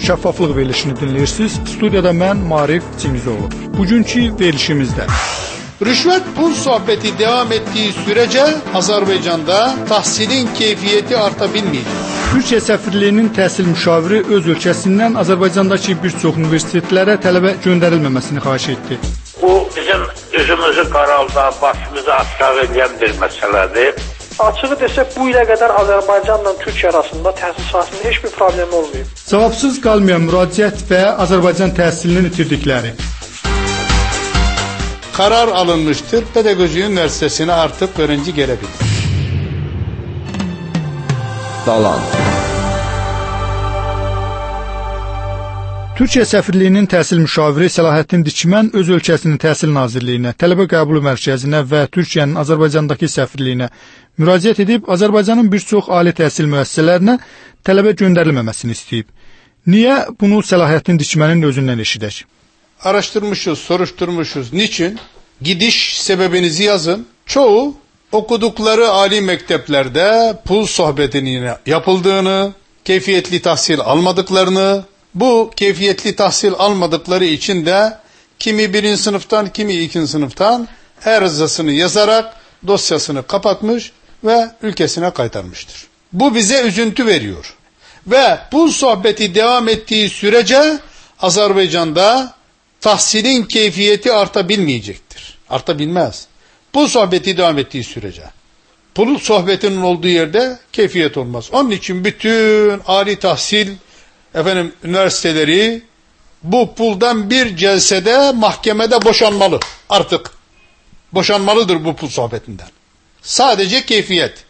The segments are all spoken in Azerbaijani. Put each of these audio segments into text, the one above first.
Şəffaflıq verilişini dinləyirsiniz. Studiyada mən Marif Cimizoğlu. Bugünkü verilişimizdə rüşvet pul sohbeti devam ettiği sürece Azerbaycan'da tahsilin keyfiyeti artabilmeyecek. Türkiyə səfirliyinin təhsil müşaviri öz ölkəsindən Azərbaycandakı bir çox universitetlərə tələbə göndərilməməsini xahiş etdi. Bu bizim üzümüzü qaralda, başımızı aşağı edən bir məsələdir. Açığı desək, bu ilə qədər Azərbaycanla Türkiyə arasında təhsil sahəsində heç bir problem olmayıb. Cavabsız qalmayan müraciət və Azərbaycan təhsilinin itirdikləri. Karar alınmıştır, Pedagoji Üniversitesi'ne artık öğrenci gelebilir. Dalan. Türkiyə səfirliyinin təhsil müşaviri Səlahəddin Dikmən öz ölkəsinin Təhsil Nazirliyinə, Tələbə Qəbulu Mərkəzinə və Türkiyənin Azərbaycandakı səfirliyinə müraciət edib Azərbaycanın bir çox ali təhsil müəssisələrinə tələbə göndərilməməsini istəyib. Niyə bunu Səlahəddin Dikmənin özündən eşidək? Araştırmışız, soruşturmuşuz. Niçin? Gidiş sebebinizi yazın. Çoğu okudukları âli mekteplerde pul sohbetinin yapıldığını, keyfiyetli tahsil almadıklarını, bu keyfiyetli tahsil almadıkları için de kimi birinci sınıftan, kimi ikinci sınıftan arızasını yazarak dosyasını kapatmış ve ülkesine kaytarmıştır. Bu bize üzüntü veriyor. Ve pul sohbeti devam ettiği sürece Azerbaycan'da tahsilin keyfiyeti artabilmeyecektir. Artabilmez. Pul sohbeti devam ettiği sürece. Pul sohbetinin olduğu yerde keyfiyet olmaz. Onun için bütün âli tahsil üniversiteleri bu puldan bir celsede mahkemede boşanmalı. Artık boşanmalıdır bu pul sohbetinden. Sadece keyfiyet.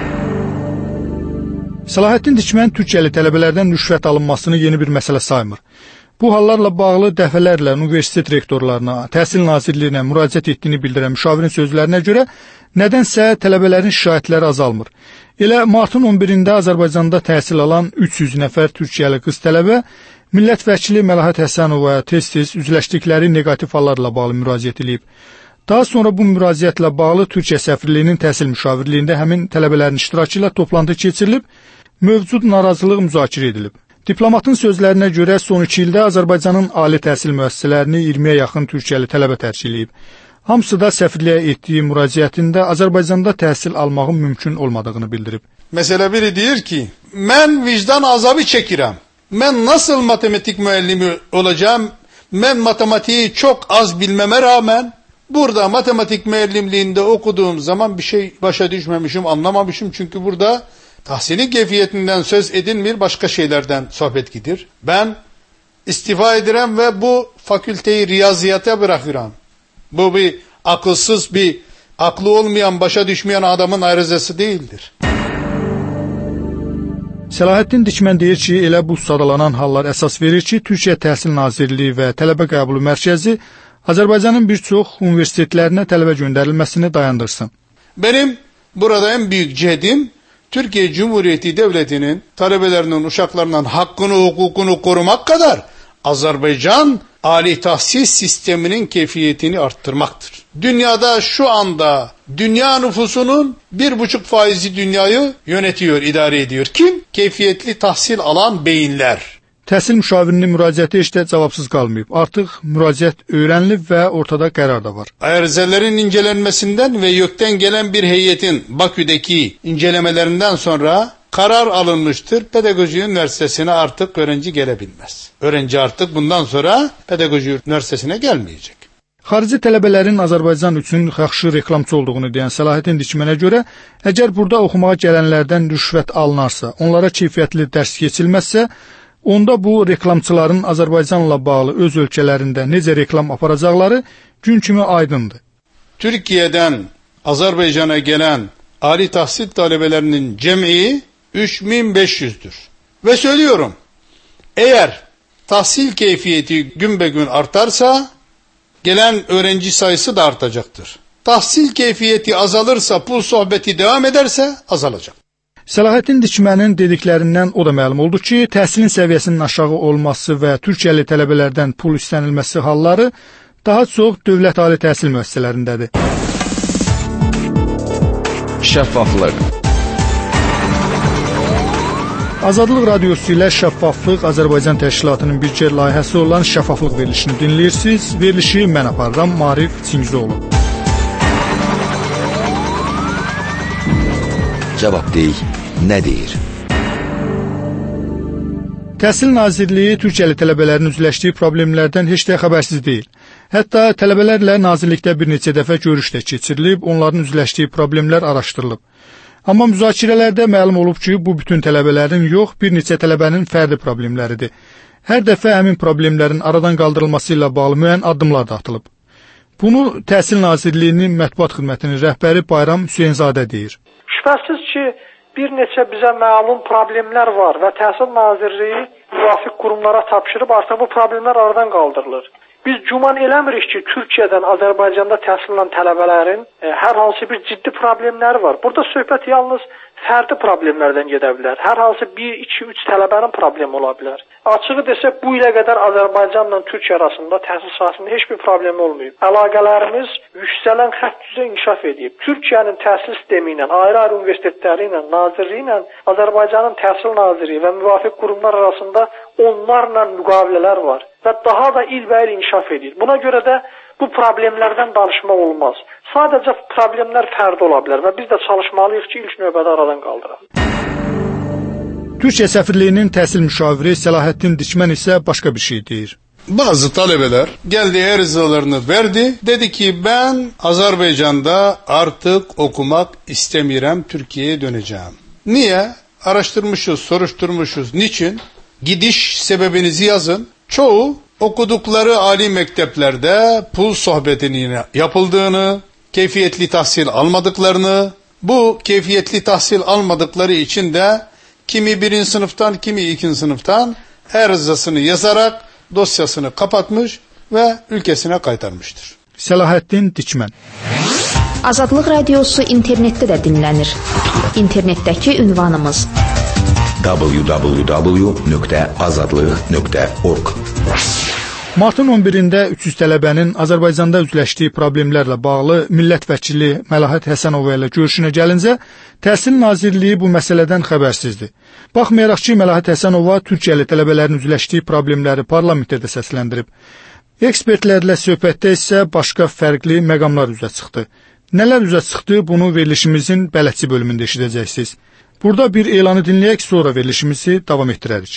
Səlahəddin Dikmən Türkiyəli tələbələrdən rüşvət alınmasını yeni bir məsələ saymır. Bu hallarla bağlı dəfələrlə universitet rektorlarına, Təhsil Nazirliyinə müraciət etdiyini bildirən müşavirin sözlərinə görə nədənsə tələbələrin şikayətləri azalmır. Elə martın 11-də Azərbaycanda təhsil alan 300 nəfər Türkiyəli qız tələbə millət vəkili Məlahət Həsənovaya tez-tez üzləşdikləri neqativ hallarla bağlı müraciət edib. Daha sonra bu müraciətlə bağlı Türkiyə səfirliyinin təhsil müşavirliyində həmin tələbələrin iştirakı ilə toplantı keçirilib, mövcud narazılıq müzakirə edilib. Diplomatın sözlərinə görə son 2 ildə Azərbaycanın ali təhsil müəssisələrini 20-yə yaxın Türkiyəli tələbə tərciləyib. Hamısı da səfirliyə etdiyi müraciətində Azərbaycanda təhsil almağın mümkün olmadığını bildirib. Mesela biri diyor ki, ben vicdan azabı çekirəm. Ben nasıl matematik müellimi olacağım? Ben matematiği çok az bilmeme rağmen burada matematik müellimliğinde okuduğum zaman bir şey başa düşmemişim, anlamamışım. Çünkü burada tahsilin keyfiyetinden söz edilmir, başka şeylerden sohbet gidir. Ben istifa ederim ve bu fakülteyi riyaziyata bırakıram. Bu bir akılsız, bir aklı olmayan, başa düşmeyen adamın arızası değildir. Səlahəddin Dikmən deyir ki, elə bu sadalanan hallar əsas verir ki, Türkiyə Təhsil Nazirliyi və Tələbə Qəbulu Mərkəzi Azərbaycanın bir çox universitetlərinə tələbə göndərilməsini dayandırsın. Benim burada en büyük cehdim, Türkiye Cumhuriyeti Devleti'nin talebelerinin, uşaklarının hakkını, hukukunu korumak kadar Azerbaycan âli tahsil sisteminin keyfiyetini arttırmaktır. Dünyada şu anda dünya nüfusunun 1,5% dünyayı yönetiyor, idare ediyor. Kim? Keyfiyetli tahsil alan beyinler. Təhsil müşavirinin müraciəti heç də cavabsız qalmayıb. Artıq müraciət öyrənilib və ortada qərar da var. Arızələrin incelenmesinden ve YÖK'ten gelen bir heyetin Bakü'deki incelemelerinden sonra karar alınmıştır. Pedagoji Üniversitesi'ne artık öğrenci gelebilmez. Öğrenci artık bundan sonra Pedagoji Üniversitesi'ne gelmeyecek. Xarici tələbələrin Azərbaycan üçün yaxşı reklamçı olduğunu deyən Səlahəddin Dikmənə görə, əgər burada oxumağa gələnlərdən rüşvət alınarsa, onlara keyfiyyətli dərs keçilməzsə, onda bu reklamçıların Azərbaycanla bağlı öz ölkələrində necə reklam aparacaqları gün kimi aydındır. Türkiye'den Azerbaycan'a gelen âli tahsil talebelerinin cem'i 3500'dür. Ve söylüyorum, eğer tahsil keyfiyeti gün be gün artarsa, gelen öğrenci sayısı da artacaktır. Tahsil keyfiyeti azalırsa, pul sohbeti devam ederse azalacak. Səlahəddin Dikmənin dediklərindən o da məlum oldu ki, təhsilin səviyyəsinin aşağı olması və Türkiyəli tələbələrdən pul istənilməsi halları daha çox dövlət ali təhsil müəssisələrindədir. Şəffaflıq. Azadlıq Radiosu ilə Şəffaflıq Azərbaycan Təşkilatının birgə layihəsi olan Şəffaflıq verilişini dinləyirsiniz. Verilişi mən aparıram, Marif Çingizoğlu. Cavabdeh nə deyir? Təhsil Nazirliyi Türkiyəli tələbələrin üzləşdiyi problemlərdən heç də xəbərsiz deyil. Hətta tələbələrlə nazirlikdə bir neçə dəfə görüş də keçirilib, onların üzləşdiyi problemlər araşdırılıb. Amma müzakirələrdə məlum olub ki, bu bütün tələbələrin yox, bir neçə tələbənin fərdi problemləridir. Hər dəfə həmin problemlərin aradan qaldırılması ilə bağlı müəyyən addımlar da atılıb. Bunu Təhsil Nazirliyinin mətbuat xidmətinin rəhbəri Bayram Hüseynzadə deyir. Şübhəsiz ki, bir neçə bizə məlum problemlər var və Təhsil Nazirliyi müvafiq qurumlara tapşırıb artıq bu problemlər aradan qaldırılır. Biz güman eləmirik ki, Türkiyədən Azərbaycanda təhsil alan tələbələrin hər hansı bir ciddi problemləri var. Burada söhbət yalnız fərdi problemlərdən gedə bilər. Hər hansı 1, 2, 3 tələbənin problemi ola bilər. Açığı desək, bu ilə qədər Azərbaycanla Türkiyə arasında təhsil sahəsində heç bir problem olmayıb. Əlaqələrimiz yüksələn xətt üzrə inkişaf edib. Türkiyənin təhsil sistemi ilə, ayrı-ayrı universitetləri ilə, nazirliyi ilə Azərbaycanın təhsil naziri və müvafiq qurumlar arasında onlarla müqavilələr var və daha da ilbəil inkişaf edir. Buna görə də bu problemlərdən danışmaq olmaz. Sadəcə problemlər fərdi ola bilər və biz də çalışmalıyıq ki, ilk növbədə aradan qaldıraq. Türkiyə səfirliyinin təhsil müşaviri Səlahəddin Dikmən isə başqa bir şey deyir. Bazı talebeler geldi arızalarını verdi. Dedi ki ben Azerbaycan'da artık okumak istemiyorum, Türkiye'ye döneceğim. Niye? Araştırmışız, soruşturmuşuz. Niçin? Gidiş sebebinizi yazın. Çoğu okudukları âli mekteplerde pul sohbetinin yapıldığını, keyfiyetli tahsil almadıklarını, bu keyfiyetli tahsil almadıkları için de kimi 1. sınıftan, kimi 2. sınıftan arızasını yazarak dosyasını kapatmış ve ülkesine kaytarmıştır. Səlahəddin Dikmən. Azadlıq Radiosu internetdə də dinlənir. İnternetdəki ünvanımız www.azadlıq.org. Martın 11-də 300 tələbənin Azərbaycanda üzləşdiyi problemlərlə bağlı millət vəkili Məlahət Həsənova ilə görüşünə gəlincə, Təhsil Nazirliyi bu məsələdən xəbərsizdir. Baxmayaraq ki, Məlahət Həsənova Türkiyəli tələbələrin üzləşdiyi problemləri parlamentdə də səsləndirib. Ekspertlərlə söhbətdə isə başqa fərqli məqamlar üzə çıxdı. Nələr üzə çıxdı, bunu verilişimizin bələdçi bölümündə eşidəcəksiniz. Burada bir elanı dinləyək, sonra verilişimizi davam etdirərik.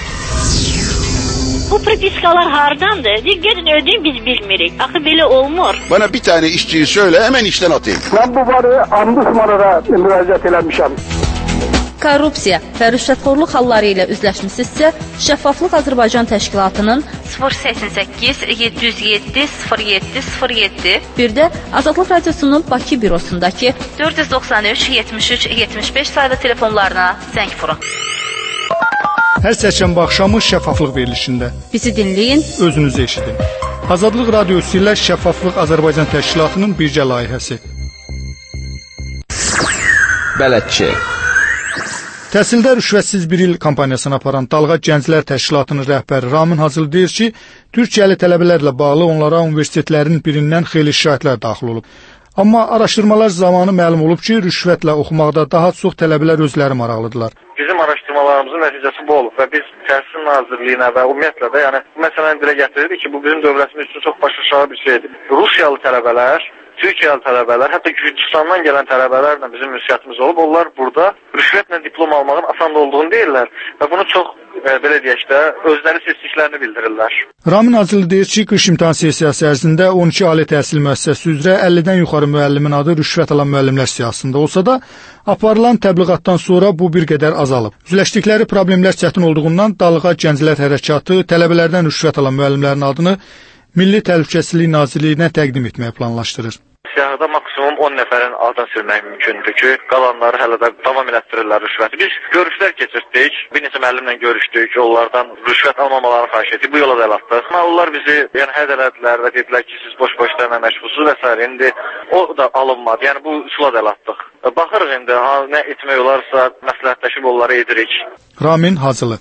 Bu propiskalar hardandır? Gelin ödeyin, biz bilmirik. Axı belə olmur. Bana bir tane işçiyi söyle, hemen işten atayım. Ben bu barı Ombudsman'a müraciət eləmişəm. Korrupsiya və rüşvətxorluq halları ilə üzləşmisinizsə, Şəffaflıq Azərbaycan Təşkilatının 088 707 07 07, bir də Azadlıq Radiosunun Bakı bürosundakı 493 73 75 saylı telefonlarına zəng vurun. Hər çərşənbə axşamı Şəffaflıq verilişində. Bizi dinləyin, özünüzü eşidin. Azadlıq Radiosu ilə Şəffaflıq Azərbaycan Təşkilatının birgə layihəsi. Bələdçi. Təhsildə rüşvətsiz bir il kampaniyasını aparan Dalğa Gənclər Təşkilatının rəhbəri Ramin Hacılı deyir ki, Türkiyəli tələbələrlə bağlı onlara universitetlərin birindən xeyli şikayətlər daxil olub. Amma araşdırmalar zamanı məlum olub ki, rüşvətlə oxumaqda daha çox tələbələr özləri maraqlıdırlar. Bizim araşdırmalarımızın nəticəsi bu olub və biz Təhsil Nazirliyinə və ümumiyyətlə də məsələni dilə gətiririk ki, bu bizim dövlətimiz üçün çox başaşağı bir şeydir. Rusiyalı tələbələr, Türkiyəli tələbələr, hətta Gürcüstandan gələn tələbələrlə bizim ünsiyyətimiz olub. Onlar burada rüşvətlə diplom almağın asan olduğunu deyirlər və bunu çox, belə deyək də, özləri seçdiklərini bildirirlər. Ramin Hacılı deyir ki, qış imtahan sessiyası ərzində 12 ali təhsil müəssisəsi üzrə 50-dən yuxarı müəllimin adı rüşvət alan müəllimlər siyahısında olsa da, aparılan təbliğatdan sonra bu bir qədər azalıb. Üzləşdikləri problemlər çətin olduğundan Dalğa Gənclər Hərəkatı tələbələrdən rüşvət alan müəllimlərin adını Milli Təhlükəsizlik Nazirliyinə təqdim etməyi planlaşdırır. Siyahıda maksimum 10 nəfərin adını silmək mümkündür ki, qalanları hələ də davam elətdirirlər rüşvəti. Biz görüşlər keçirtdik, bir neçə müəllimlə görüşdük, onlardan rüşvət almamalarını xahiş etdik, bu yola da el atdıq. Onlar bizi hədələdilər və dedilər ki, siz boş-boşlarına məşğulsuz və s. İndi o da alınmadı, bu üsula da el atdıq. Baxırıq indi, nə etmək olarsa məsləhətləşib onları edirik. Ramin Hacılı.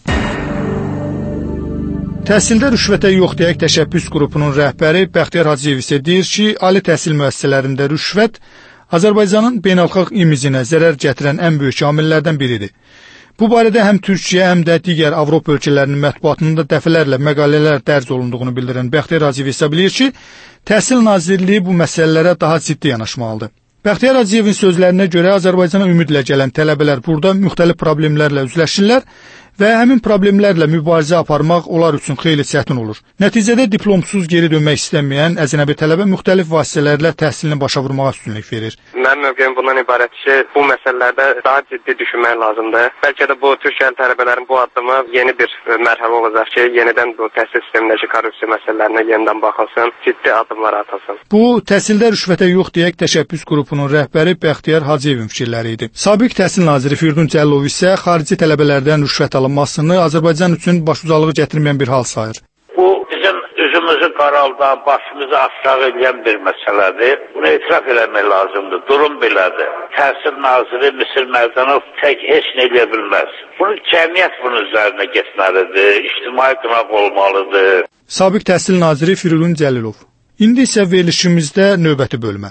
Təhsildə rüşvətə yox deyək təşəbbüs qrupunun rəhbəri Bəxtiyar Hacıyev isə deyir ki, ali təhsil müəssisələrində rüşvət Azərbaycanın beynəlxalq imicinə zərər gətirən ən böyük amillərdən biridir. Bu barədə həm Türkiyə, həm də digər Avropa ölkələrinin mətbuatında dəfələrlə məqalələr dərc olunduğunu bildirən Bəxtiyar Hacıyev hesab edir ki, Təhsil Nazirliyi bu məsələlərə daha ciddi yanaşmalıdır. Bəxtiyar Hacıyevin sözlərinə görə Azərbaycana ümidlə gələn tələbələr burada müxtəlif problemlərlə üzləşirlər və həmin problemlərlə mübarizə aparmaq onlar üçün xeyli çətin olur. Nəticədə diplomsuz geri dönmək istəməyən əcnəbi tələbə müxtəlif vasitələrlə təhsilini başa vurmağa üstünlük verir. Mənim mövqeyim bundan ibarət ki, bu məsələlərdə daha ciddi düşünmək lazımdır. Bəlkə də bu Türkiyəli tələbələrin bu addımı yeni bir mərhələ olacaq ki, yenidən bu təhsil sistemindəki korrupsiya məsələlərinə yenidən baxılsın, ciddi addımlar atılsın. Bu, təhsildə rüşvətə yox deyək təşəbbüs qrupunun rəhbəri Bəxtiyar Hacıyevin fikirləri idi. Sabiq Təhsil Naziri Firidun Cəlilov isə xarici tələbələrdən rüşvət alınmasını Azərbaycan üçün başucalığı gətirməyən bir hal sayır. Bu bizim üzümüzü qaraldan, başımızı aşağı edən bir məsələdir. Bunu etiraf eləmək lazımdır. Durum belədir. Təhsil Naziri Misir Mərdanov tək heç nə eləyə bilməz. Bunu cəmiyyət bunun üzərinə getməlidir, ictimai qınaq olmalıdır. Sabiq Təhsil Naziri Firidun Cəlilov. İndi isə verilişimizdə növbəti bölmə.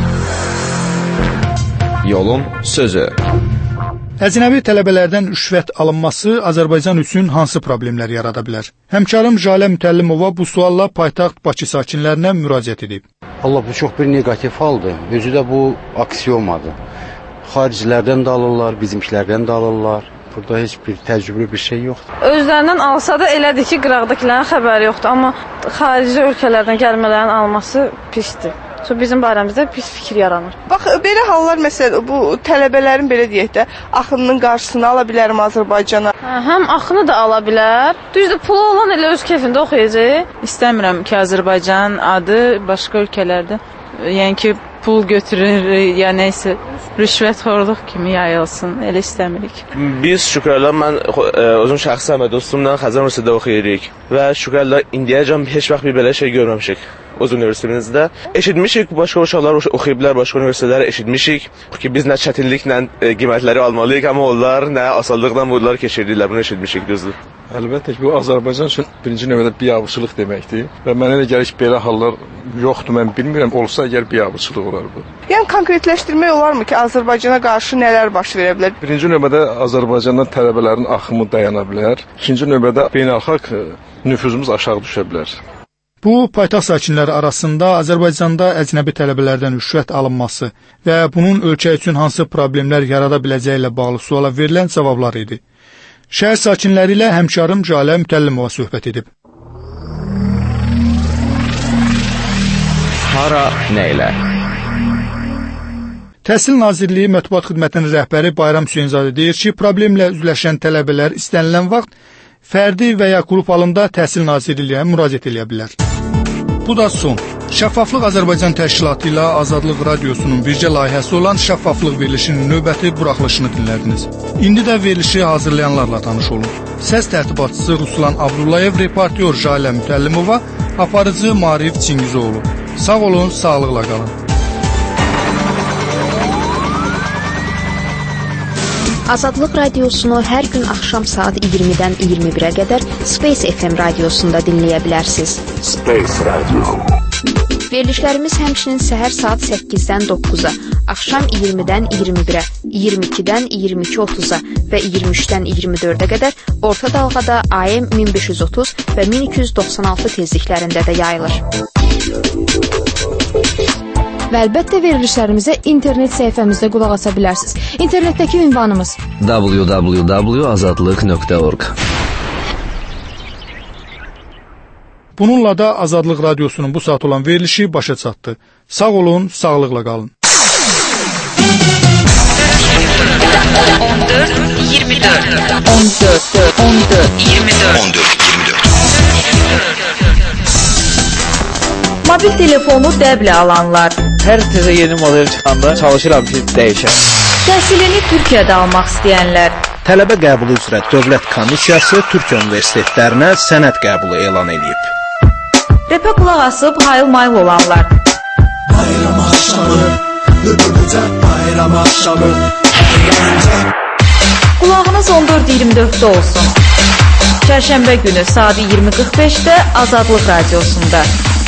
Yolun sözü. Əcnəbi tələbələrdən rüşvət alınması Azərbaycan üçün hansı problemlər yarada bilər? Həmkarım Jalə Mütəllimova bu sualla paytaxt Bakı sakinlərinə müraciət edib. Allah, bu çox bir negativ haldır. Özü də bu aksiyomadır. Xaricilərdən də alırlar, bizimkilərdən də alırlar. Burada heç bir təcrübə bir şey yoxdur. Özlərindən alsa da elədir ki, qıraqdakilərin xəbəri yoxdur, amma xarici ölkələrdən gəlmələrin alması pisdir. Bizim barəmizdə pis fikir yaranır. Bax, belə hallar məsələn, bu tələbələrin belə deyək də, axınının qarşısını ala bilərəm Azərbaycana. Həm axını da ala bilər. Düzdür, pulu olan elə öz keyfində oxuyacaq. İstəmirəm ki, Azərbaycan adı başqa ölkələrdə, yəni ki, pul götürür, ya neysə, rüşvətxorluq kimi yayılsın, elə istəmirik. Biz şükürlər, mən özüm şəxsən və dostumla Xəzər Universitetində oxuyuruq və şükürlər, indiyəcən heç vaxt bir belə şey görməmişik. Öz universitetimizdə. Eşitmişik, başqa uşaqlar oxuyublar, başqa universitetlərə eşitmişik ki, biz nə çətinliklə qiymətləri almalıyıq, amma onlar nə asanlıqla bunları keçirdirlər, bunu eşitmişik, düzdür. Əlbəttə ki, bu Azərbaycan üçün birinci növbədə biabırçılıq deməkdir və mənə elə gəlir ki, belə hallar yoxdur, mən bilmirəm, olsa əgər biabırçılıq olar bu. Yəni, konkretləşdirmək olarmı ki, Azərbaycana qarşı nələr baş verə bilər? Birinci növbədə Azərbaycandan tələbələrin axımı dayana bilər. İkinci növbədə beynəlxalq nüfuzumuz aşağı düşə bilər. Bu, paytaxt sakinləri arasında Azərbaycanda əcnəbi tələbələrdən rüşvət alınması və bunun ölkə üçün hansı problemlər yarada biləcəyi ilə bağlı suala verilən cavablar idi. Şəhər sakinləri ilə həmkarım Jalə Mütəllimova söhbət edib. Hara, nə ilə? Təhsil Nazirliyi Mətbuat Xidmətinin rəhbəri Bayram Hüseynzadə deyir ki, problemlə üzləşən tələbələr istənilən vaxt fərdi və ya qrup halında Təhsil Nazirliyinə müraciət edə bilər. Bu da son. Şəffaflıq Azərbaycan Təşkilatı ilə Azadlıq Radiosunun birgə layihəsi olan Şəffaflıq verilişinin növbəti buraxılışını dinlədiniz. İndi də verilişi hazırlayanlarla tanış olun. Səs tərtibatçısı Ruslan Abdullayev, reportyor Jalə Mütəllimova, aparıcı Marif Çingizoğlu. Sağ olun, sağlıqla qalın. Azadlıq Radiosunu hər gün axşam saat 20-dən 21-ə qədər Space FM radiosunda dinləyə bilərsiniz. Space Radio. Verilişlərimiz həmçinin səhər saat 8-dən 9-a, axşam 20-dən 21-ə, 22-dən 22:30-a və 23-dən 24-ə qədər orta dalğada AM 1530 və 1296 tezliklərində də yayılır. Və əlbəttə verilişlərimizə internet səhifəmizdə qulaq asa bilərsiniz. İnternetdəki ünvanımız www.azadlıq.org. Bununla da Azadlıq Radiosunun bu saat olan verilişi başa çatdı. Sağ olun, sağlıqla qalın. 14-24 Mobil telefonu dəblə alanlar. Hər tezə yeni model çıxanda çalışıram ki, dəyişəm. Təhsilini Türkiyədə almaq istəyənlər. Tələbə qəbulu üzrə Dövlət Komissiyası Türkiyə universitetlərinə sənəd qəbulu elan edib. Repə qulaq asıb hayıl-mayıl olanlar. Bayram axşamı, bülbülcə bayram axşamı. Qulağınız 14-24-də olsun. Çərşənbə günü saat 20:45-də Azadlıq Radiosunda.